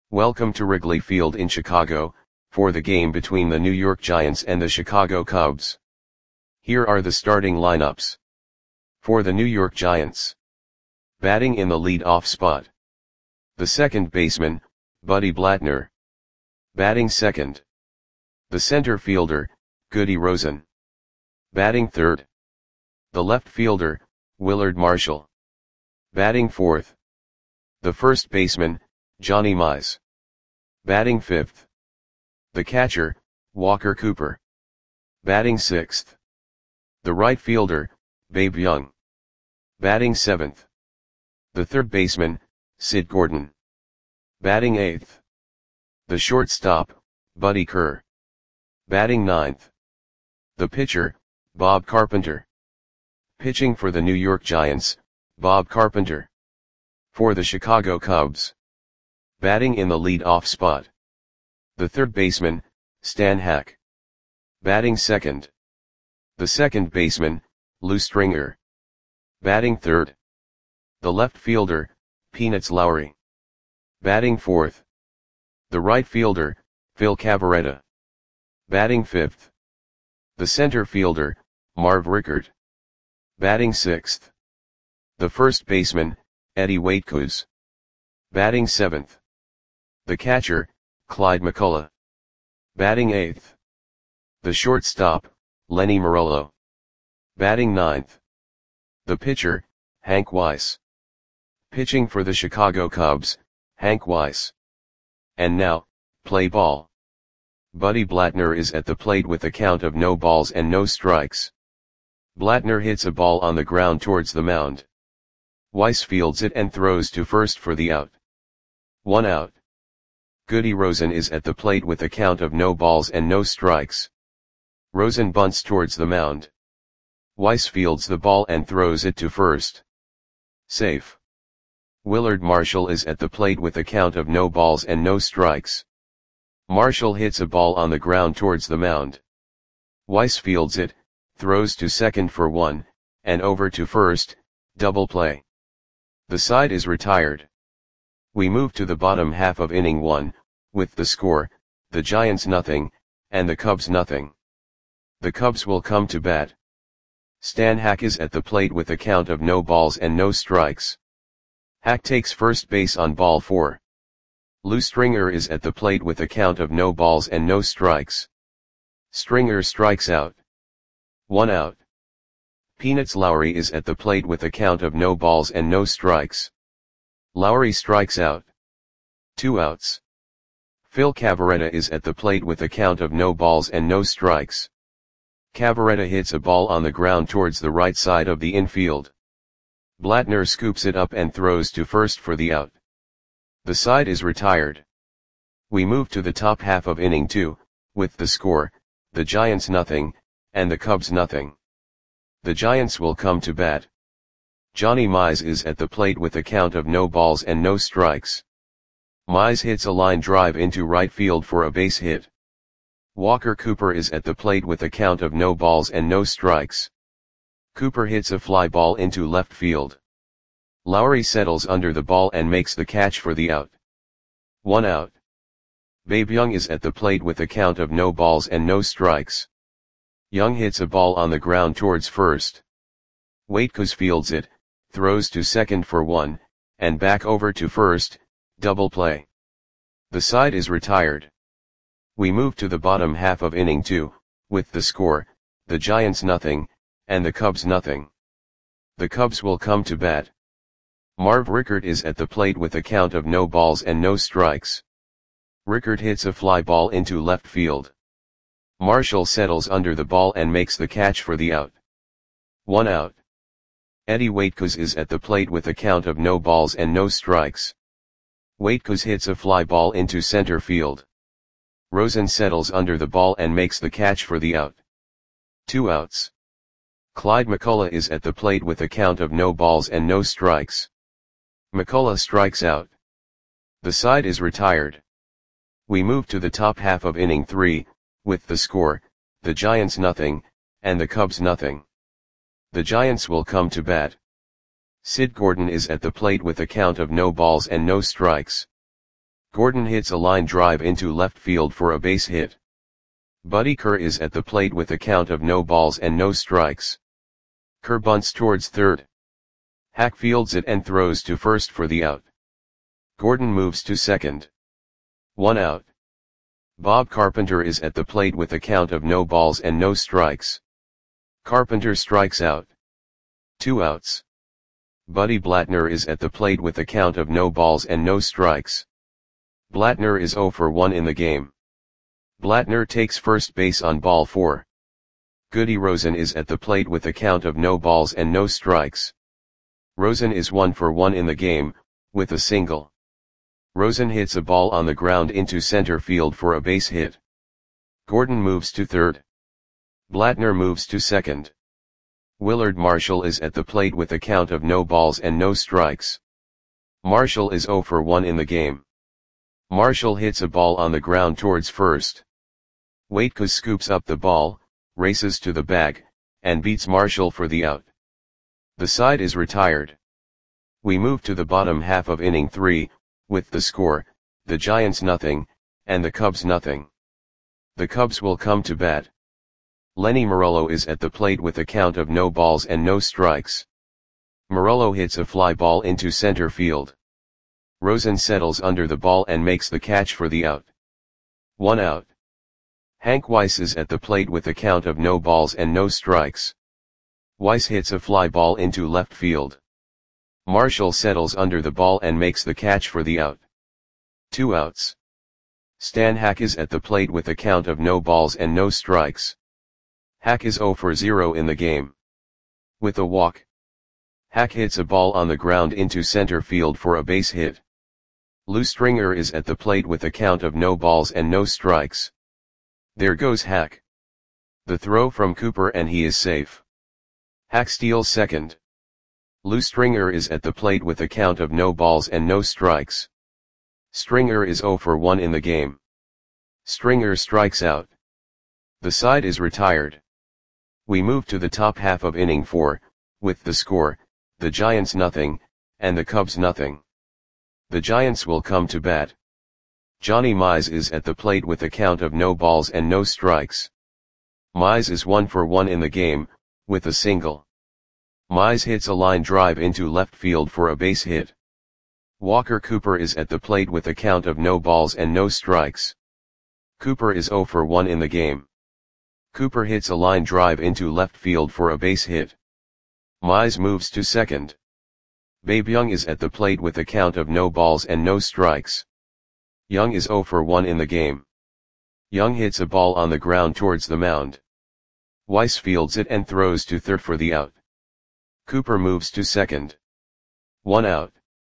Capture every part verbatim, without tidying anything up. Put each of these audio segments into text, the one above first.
Welcome to Wrigley Field in Chicago, for the game between the New York Giants and the Chicago Cubs. Here are the starting lineups. For the New York Giants. Batting in the lead-off spot. The second baseman, Buddy Blattner. Batting second. The center fielder, Goody Rosen. Batting third. The left fielder, Willard Marshall. Batting fourth. The first baseman, Johnny Mize. Batting fifth. The catcher, Walker Cooper. Batting sixth. The right fielder, Babe Young. Batting seventh. The third baseman, Sid Gordon. Batting eighth. The shortstop, Buddy Kerr. Batting ninth. The pitcher, Bob Carpenter. Pitching for the New York Giants, Bob Carpenter. For the Chicago Cubs. Batting in the lead-off spot. The third baseman, Stan Hack. Batting second. The second baseman, Lou Stringer. Batting third. The left fielder, Peanuts Lowry. Batting fourth. The right fielder, Phil Cavarretta. Batting fifth. The center fielder, Marv Rickert. Batting sixth. The first baseman, Eddie Waitkus. Batting seventh. The catcher, Clyde McCullough. Batting eighth. The shortstop, Lenny Morello. Batting ninth. The pitcher, Hank Weiss. Pitching for the Chicago Cubs, Hank Weiss. And now, play ball. Buddy Blattner is at the plate with a count of no balls and no strikes. Blattner hits a ball on the ground towards the mound. Weiss fields it and throws to first for the out. One out. Goody Rosen is at the plate with a count of no balls and no strikes. Rosen bunts towards the mound. Weiss fields the ball and throws it to first. Safe. Willard Marshall is at the plate with a count of no balls and no strikes. Marshall hits a ball on the ground towards the mound. Weiss fields it, throws to second for one, and over to first, double play. The side is retired. We move to the bottom half of inning one, with the score, the Giants nothing, and the Cubs nothing. The Cubs will come to bat. Stan Hack is at the plate with a count of no balls and no strikes. Hack takes first base on ball four. Lou Stringer is at the plate with a count of no balls and no strikes. Stringer strikes out. One out. Peanuts Lowry is at the plate with a count of no balls and no strikes. Lowry strikes out. Two outs. Phil Cavarretta is at the plate with a count of no balls and no strikes. Cavarretta hits a ball on the ground towards the right side of the infield. Blattner scoops it up and throws to first for the out. The side is retired. We move to the top half of inning two, with the score, the Giants nothing, and the Cubs nothing. The Giants will come to bat. Johnny Mize is at the plate with a count of no balls and no strikes. Mize hits a line drive into right field for a base hit. Walker Cooper is at the plate with a count of no balls and no strikes. Cooper hits a fly ball into left field. Lowry settles under the ball and makes the catch for the out. One out. Babe Young is at the plate with a count of no balls and no strikes. Young hits a ball on the ground towards first. Waitkus fields it, throws to second for one, and back over to first, double play. The side is retired. We move to the bottom half of inning two, with the score, the Giants nothing, and the Cubs nothing. The Cubs will come to bat. Marv Rickert is at the plate with a count of no balls and no strikes. Rickert hits a fly ball into left field. Marshall settles under the ball and makes the catch for the out. One out. Eddie Waitkus is at the plate with a count of no balls and no strikes. Waitkus hits a fly ball into center field. Rosen settles under the ball and makes the catch for the out. Two outs. Clyde McCullough is at the plate with a count of no balls and no strikes. McCullough strikes out. The side is retired. We move to the top half of inning three, with the score, the Giants nothing, and the Cubs nothing. The Giants will come to bat. Sid Gordon is at the plate with a count of no balls and no strikes. Gordon hits a line drive into left field for a base hit. Buddy Kerr is at the plate with a count of no balls and no strikes. Kerr bunts towards third. Hack fields it and throws to first for the out. Gordon moves to second. One out. Bob Carpenter is at the plate with a count of no balls and no strikes. Carpenter strikes out. Two outs. Buddy Blattner is at the plate with a count of no balls and no strikes. Blattner is zero for one in the game. Blattner takes first base on ball four. Goody Rosen is at the plate with a count of no balls and no strikes. Rosen is one for one in the game, with a single. Rosen hits a ball on the ground into center field for a base hit. Gordon moves to third. Blattner moves to second. Willard Marshall is at the plate with a count of no balls and no strikes. Marshall is zero for one in the game. Marshall hits a ball on the ground towards first. Waitkus scoops up the ball, races to the bag, and beats Marshall for the out. The side is retired. We move to the bottom half of inning three, with the score, the Giants nothing, and the Cubs nothing. The Cubs will come to bat. Lenny Morello is at the plate with a count of no balls and no strikes. Morello hits a fly ball into center field. Rosen settles under the ball and makes the catch for the out. One out. Hank Weiss is at the plate with a count of no balls and no strikes. Weiss hits a fly ball into left field. Marshall settles under the ball and makes the catch for the out. Two outs. Stan Hack is at the plate with a count of no balls and no strikes. Hack is zero for zero in the game. With a walk. Hack hits a ball on the ground into center field for a base hit. Lou Stringer is at the plate with a count of no balls and no strikes. There goes Hack. The throw from Cooper and he is safe. Hack steals second. Lou Stringer is at the plate with a count of no balls and no strikes. Stringer is zero for one in the game. Stringer strikes out. The side is retired. We move to the top half of inning four, with the score, the Giants nothing, and the Cubs nothing. The Giants will come to bat. Johnny Mize is at the plate with a count of no balls and no strikes. Mize is one for one in the game, with a single. Mize hits a line drive into left field for a base hit. Walker Cooper is at the plate with a count of no balls and no strikes. Cooper is zero for one in the game. Cooper hits a line drive into left field for a base hit. Mize moves to second. Babe Young is at the plate with a count of no balls and no strikes. Young is zero for one in the game. Young hits a ball on the ground towards the mound. Weiss fields it and throws to third for the out. Cooper moves to second. One out.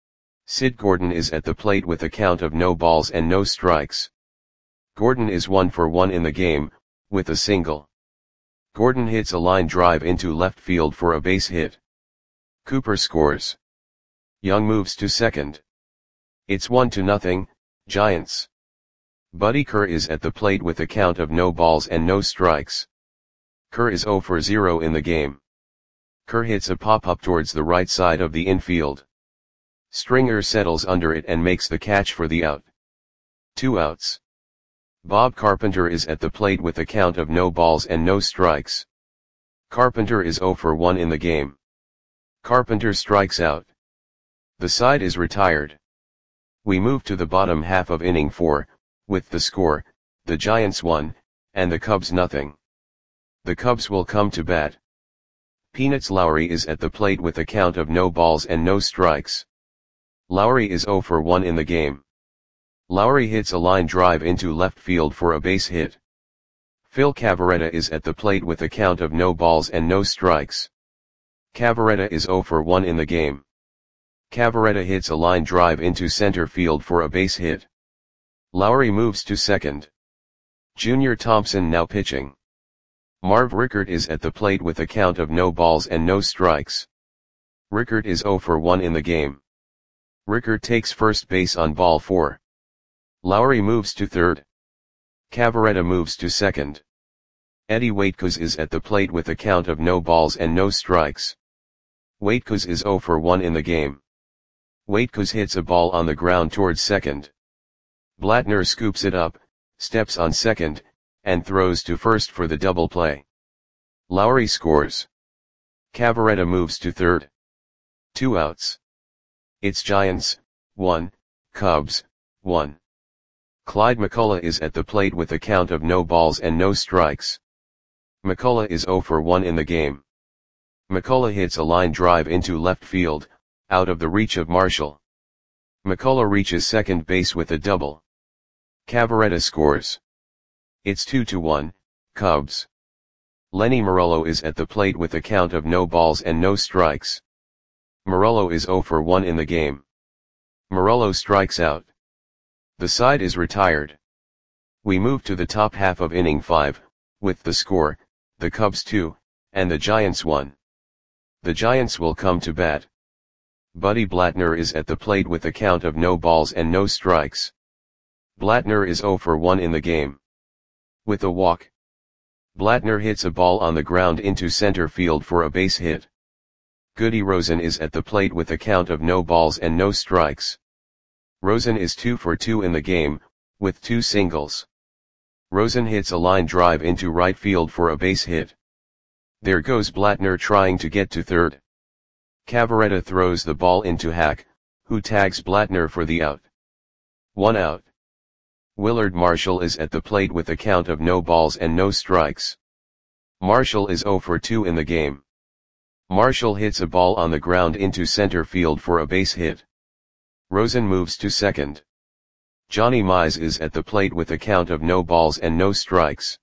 Sid Gordon is at the plate with a count of no balls and no strikes. Gordon is one for one in the game, with a single. Gordon hits a line drive into left field for a base hit. Cooper scores. Young moves to second. It's one to nothing, Giants. Buddy Kerr is at the plate with a count of no balls and no strikes. Kerr is zero for zero in the game. Kerr hits a pop-up towards the right side of the infield. Stringer settles under it and makes the catch for the out. Two outs. Bob Carpenter is at the plate with a count of no balls and no strikes. Carpenter is zero for one in the game. Carpenter strikes out. The side is retired. We move to the bottom half of inning four, with the score, the Giants one, and the Cubs nothing. The Cubs will come to bat. Peanuts Lowry is at the plate with a count of no balls and no strikes. Lowry is zero for one in the game. Lowry hits a line drive into left field for a base hit. Phil Cavarretta is at the plate with a count of no balls and no strikes. Cavarretta is zero for one in the game. Cavarretta hits a line drive into center field for a base hit. Lowry moves to second. Junior Thompson now pitching. Marv Rickert is at the plate with a count of no balls and no strikes. Rickert is zero for one in the game. Rickert takes first base on ball four. Lowry moves to third. Cavarretta moves to second. Eddie Waitkus is at the plate with a count of no balls and no strikes. Waitkus is zero for one in the game. Waitkus hits a ball on the ground towards second. Blattner scoops it up, steps on second, and throws to first for the double play. Lowry scores. Cavarretta moves to third. Two outs. It's Giants, one, Cubs, one. Clyde McCullough is at the plate with a count of no balls and no strikes. McCullough is oh for one in the game. McCullough hits a line drive into left field, out of the reach of Marshall. McCullough reaches second base with a double. Cavarretta scores. It's two to one, Cubs. Lenny Morello is at the plate with a count of no balls and no strikes. Morello is oh for one in the game. Morello strikes out. The side is retired. We move to the top half of inning five, with the score, the Cubs two, and the Giants one. The Giants will come to bat. Buddy Blattner is at the plate with a count of no balls and no strikes. Blattner is oh for one in the game. With a walk. Blattner hits a ball on the ground into center field for a base hit. Goody Rosen is at the plate with a count of no balls and no strikes. Rosen is two for two in the game, with two singles. Rosen hits a line drive into right field for a base hit. There goes Blattner trying to get to third. Cavarretta throws the ball into Hack, who tags Blattner for the out. One out. Willard Marshall is at the plate with a count of no balls and no strikes. Marshall is oh for two in the game. Marshall hits a ball on the ground into center field for a base hit. Rosen moves to second. Johnny Mize is at the plate with a count of no balls and no strikes.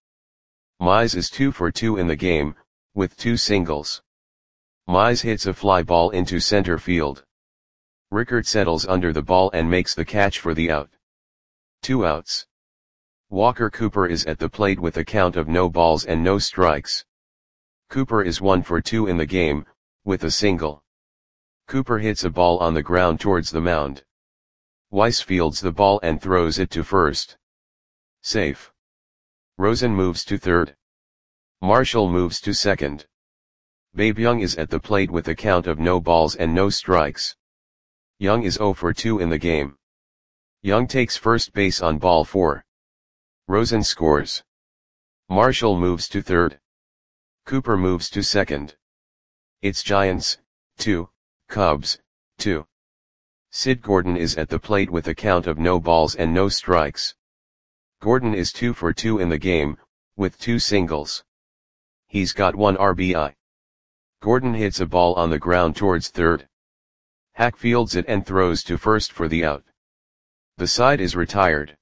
Mize is two for two in the game, with two singles. Mize hits a fly ball into center field. Rickert settles under the ball and makes the catch for the out. Two outs. Walker Cooper is at the plate with a count of no balls and no strikes. Cooper is one for two in the game, with a single. Cooper hits a ball on the ground towards the mound. Weiss fields the ball and throws it to first. Safe. Rosen moves to third. Marshall moves to second. Babe Young is at the plate with a count of no balls and no strikes. Young is oh for two in the game. Young takes first base on ball four. Rosen scores. Marshall moves to third. Cooper moves to second. It's Giants, two, Cubs, two. Sid Gordon is at the plate with a count of no balls and no strikes. Gordon is two for two in the game, with two singles. He's got one R B I. Gordon hits a ball on the ground towards third. Hack fields it and throws to first for the out. The side is retired.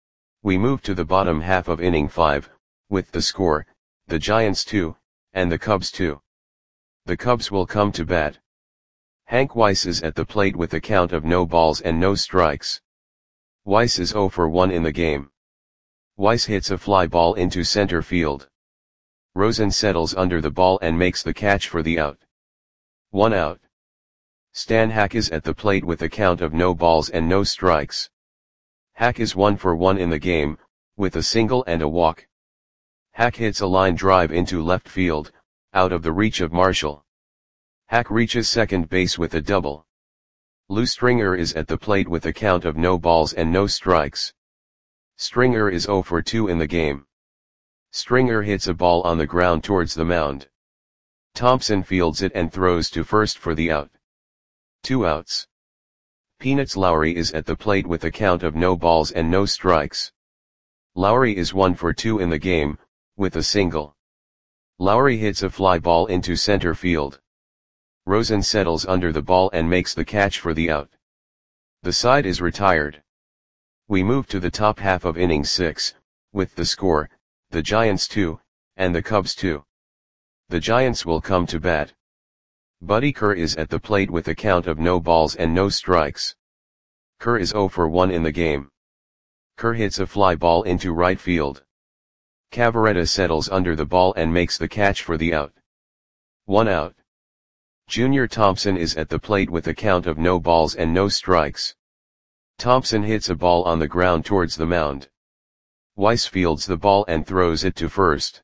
We move to the bottom half of inning five, with the score, the Giants two, and the Cubs two. The Cubs will come to bat. Hank Weiss is at the plate with a count of no balls and no strikes. Weiss is oh for one in the game. Weiss hits a fly ball into center field. Rosen settles under the ball and makes the catch for the out. One out. Stan Hack is at the plate with a count of no balls and no strikes. Hack is one for one in the game, with a single and a walk. Hack hits a line drive into left field, out of the reach of Marshall. Hack reaches second base with a double. Lou Stringer is at the plate with a count of no balls and no strikes. Stringer is oh for two in the game. Stringer hits a ball on the ground towards the mound. Thompson fields it and throws to first for the out. Two outs. Peanuts Lowry is at the plate with a count of no balls and no strikes. Lowry is one for two in the game, with a single. Lowry hits a fly ball into center field. Rosen settles under the ball and makes the catch for the out. The side is retired. We move to the top half of inning six, with the score, the Giants two, and the Cubs two. The Giants will come to bat. Buddy Kerr is at the plate with a count of no balls and no strikes. Kerr is oh for one in the game. Kerr hits a fly ball into right field. Cavarretta settles under the ball and makes the catch for the out. One out. Junior Thompson is at the plate with a count of no balls and no strikes. Thompson hits a ball on the ground towards the mound. Weiss fields the ball and throws it to first.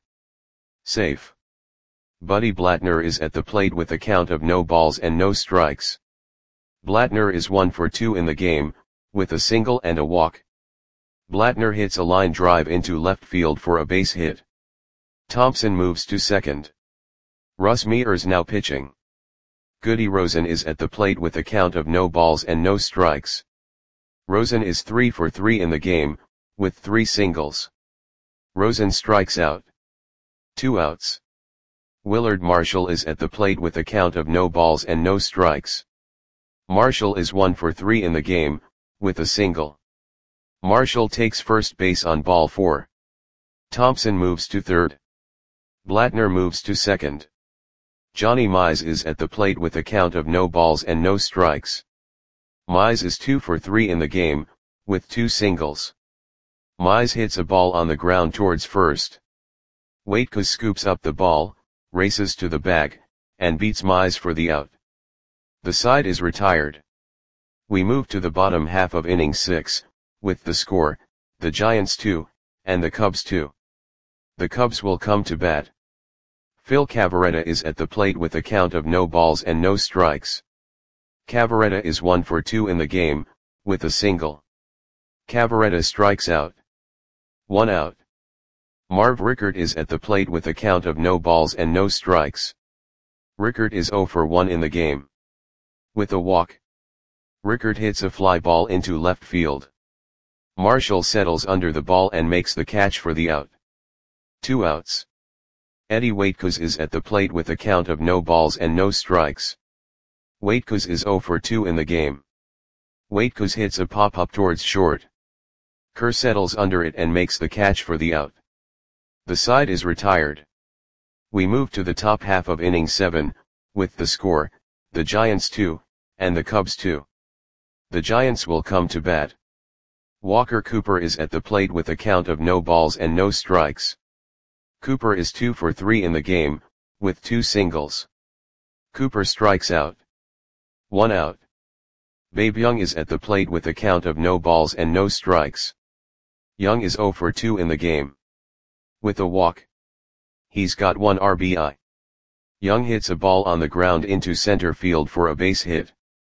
Safe. Buddy Blattner is at the plate with a count of no balls and no strikes. Blattner is one for two in the game, with a single and a walk. Blattner hits a line drive into left field for a base hit. Thompson moves to second. Russ Mears now pitching. Goody Rosen is at the plate with a count of no balls and no strikes. Rosen is three for three in the game, with three singles. Rosen strikes out. Two outs. Willard Marshall is at the plate with a count of no balls and no strikes. Marshall is one for three in the game, with a single. Marshall takes first base on ball four. Thompson moves to third. Blattner moves to second. Johnny Mize is at the plate with a count of no balls and no strikes. Mize is two for three in the game, with two singles. Mize hits a ball on the ground towards first. Waitkos scoops up the ball, races to the bag, and beats Mize for the out. The side is retired. We move to the bottom half of inning six, with the score, the Giants two, and the Cubs two. The Cubs will come to bat. Phil Cavarretta is at the plate with a count of no balls and no strikes. Cavarretta is one for two in the game, with a single. Cavarretta strikes out. One out. Marv Rickert is at the plate with a count of no balls and no strikes. Rickert is zero for one in the game. With a walk. Rickert hits a fly ball into left field. Marshall settles under the ball and makes the catch for the out. Two outs. Eddie Waitkos is at the plate with a count of no balls and no strikes. Waitkos is zero for two in the game. Waitkos hits a pop-up towards short. Kerr settles under it and makes the catch for the out. The side is retired. We move to the top half of inning seven, with the score, the Giants two, and the Cubs two. The Giants will come to bat. Walker Cooper is at the plate with a count of no balls and no strikes. Cooper is two for three in the game, with two singles. Cooper strikes out. One out. Babe Young is at the plate with a count of no balls and no strikes. Young is zero for two in the game. With a walk. He's got one R B I. Young hits a ball on the ground into center field for a base hit.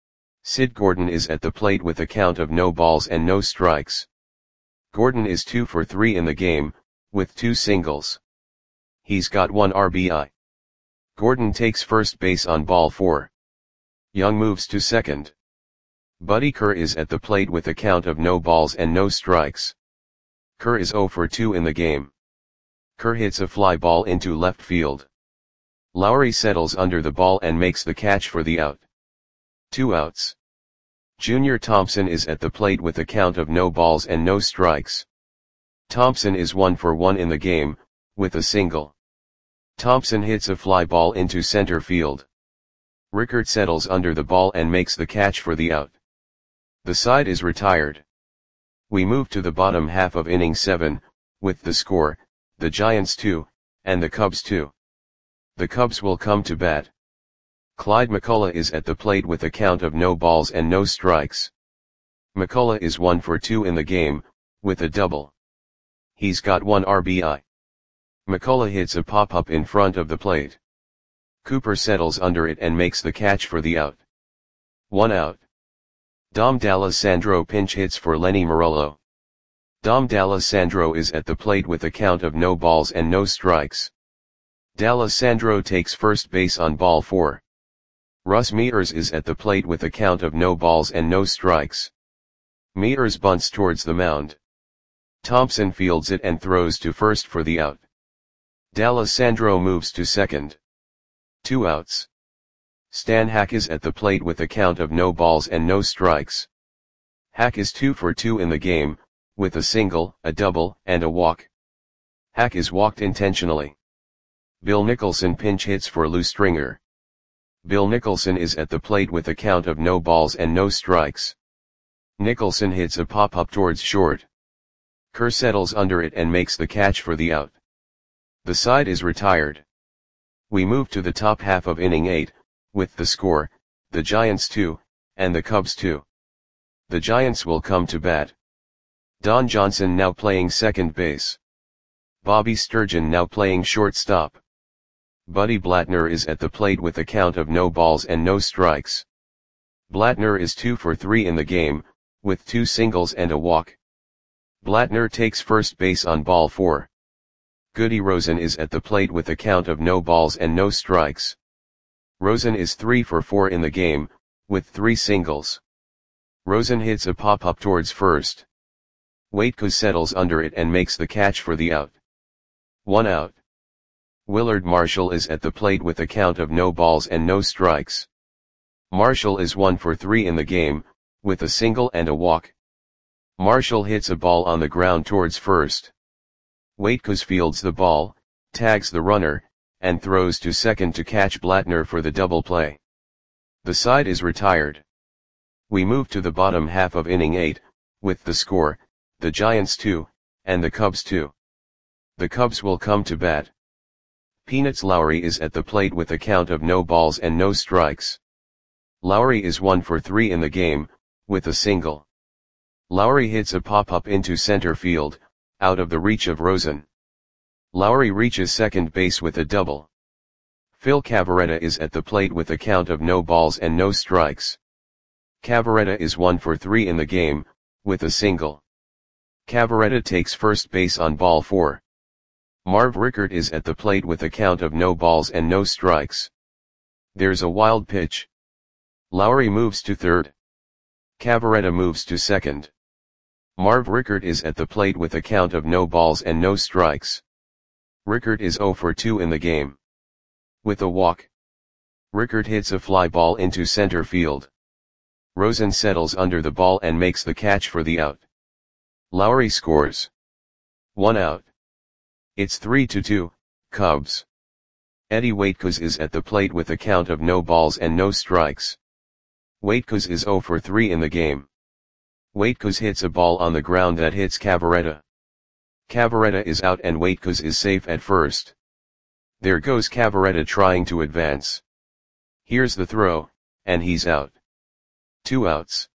Sid Gordon is at the plate with a count of no balls and no strikes. Gordon is two for three in the game, with two singles. He's got one R B I. Gordon takes first base on ball four. Young moves to second. Buddy Kerr is at the plate with a count of no balls and no strikes. Kerr is zero for two in the game. Kerr hits a fly ball into left field. Lowry settles under the ball and makes the catch for the out. Two outs. Junior Thompson is at the plate with a count of no balls and no strikes. Thompson is one for one in the game, with a single. Thompson hits a fly ball into center field. Rickert settles under the ball and makes the catch for the out. The side is retired. We move to the bottom half of inning seven, with the score, the Giants two, and the Cubs two. The Cubs will come to bat. Clyde McCullough is at the plate with a count of no balls and no strikes. McCullough is one for two in the game, with a double. He's got one R B I. McCullough hits a pop-up in front of the plate. Cooper settles under it and makes the catch for the out. One out. Dom D'Alessandro pinch hits for Lenny Marollo. Dom D'Alessandro is at the plate with a count of no balls and no strikes. D'Alessandro takes first base on ball four. Russ Mears is at the plate with a count of no balls and no strikes. Mears bunts towards the mound. Thompson fields it and throws to first for the out. D'Alessandro moves to second. Two outs. Stan Hack is at the plate with a count of no balls and no strikes. Hack is two for two in the game, with a single, a double, and a walk. Hack is walked intentionally. Bill Nicholson pinch hits for Lou Stringer. Bill Nicholson is at the plate with a count of no balls and no strikes. Nicholson hits a pop-up towards short. Kerr settles under it and makes the catch for the out. The side is retired. We move to the top half of inning eight, with the score, the Giants two, and the Cubs two. The Giants will come to bat. Don Johnson now playing second base. Bobby Sturgeon now playing shortstop. Buddy Blattner is at the plate with a count of no balls and no strikes. Blattner is two for three in the game, with two singles and a walk. Blattner takes first base on ball four. Goody Rosen is at the plate with a count of no balls and no strikes. Rosen is three for four in the game, with three singles. Rosen hits a pop-up towards first. Waitkos settles under it and makes the catch for the out. One out. Willard Marshall is at the plate with a count of no balls and no strikes. Marshall is one for three in the game, with a single and a walk. Marshall hits a ball on the ground towards first. Waitkos fields the ball, tags the runner, and throws to second to catch Blattner for the double play. The side is retired. We move to the bottom half of inning eight, with the score, the Giants two, and the Cubs two. The Cubs will come to bat. Peanuts Lowry is at the plate with a count of no balls and no strikes. Lowry is one for three in the game, with a single. Lowry hits a pop-up into center field, out of the reach of Rosen. Lowry reaches second base with a double. Phil Cavarretta is at the plate with a count of no balls and no strikes. Cavarretta is one for three in the game, with a single. Cavarretta takes first base on ball four. Marv Rickert is at the plate with a count of no balls and no strikes. There's a wild pitch. Lowry moves to third. Cavarretta moves to second. Marv Rickert is at the plate with a count of no balls and no strikes. Rickert is zero for two in the game. With a walk. Rickert hits a fly ball into center field. Rosen settles under the ball and makes the catch for the out. Lowry scores. One out. It's three to two, Cubs. Eddie Waitkos is at the plate with a count of no balls and no strikes. Waitkos is zero for three in the game. Waitkos hits a ball on the ground that hits Cavarretta. Cavarretta is out and Waitkos is safe at first. There goes Cavarretta trying to advance. Here's the throw, and he's out. Two outs.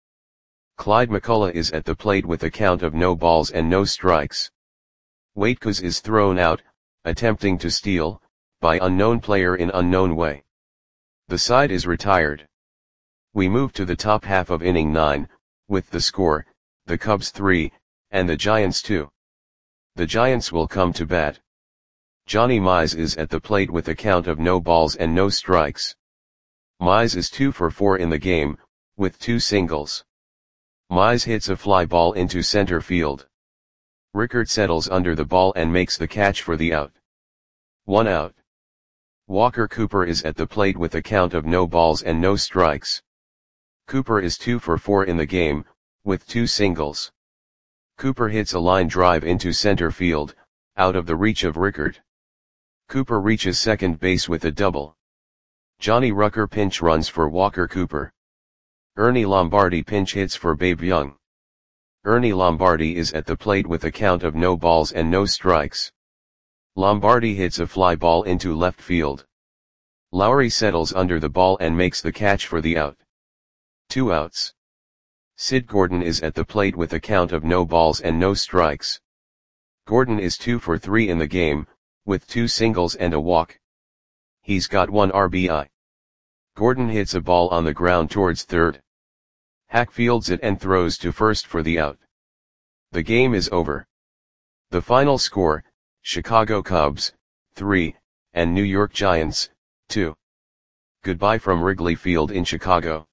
Clyde McCullough is at the plate with a count of no balls and no strikes. Waitkos is thrown out, attempting to steal, by unknown player in unknown way. The side is retired. We move to the top half of inning nine, with the score, the Cubs three, and the Giants two. The Giants will come to bat. Johnny Mize is at the plate with a count of no balls and no strikes. Mize is two for four in the game, with two singles. Mize hits a fly ball into center field. Rickert settles under the ball and makes the catch for the out. One out. Walker Cooper is at the plate with a count of no balls and no strikes. Cooper is two for four in the game, with two singles. Cooper hits a line drive into center field, out of the reach of Rickert. Cooper reaches second base with a double. Johnny Rucker pinch runs for Walker Cooper. Ernie Lombardi pinch hits for Babe Young. Ernie Lombardi is at the plate with a count of no balls and no strikes. Lombardi hits a fly ball into left field. Lowry settles under the ball and makes the catch for the out. Two outs. Sid Gordon is at the plate with a count of no balls and no strikes. Gordon is two for three in the game, with two singles and a walk. He's got one R B I. Gordon hits a ball on the ground towards third. Hack fields it and throws to first for the out. The game is over. The final score, Chicago Cubs, three, and New York Giants, two. Goodbye from Wrigley Field in Chicago.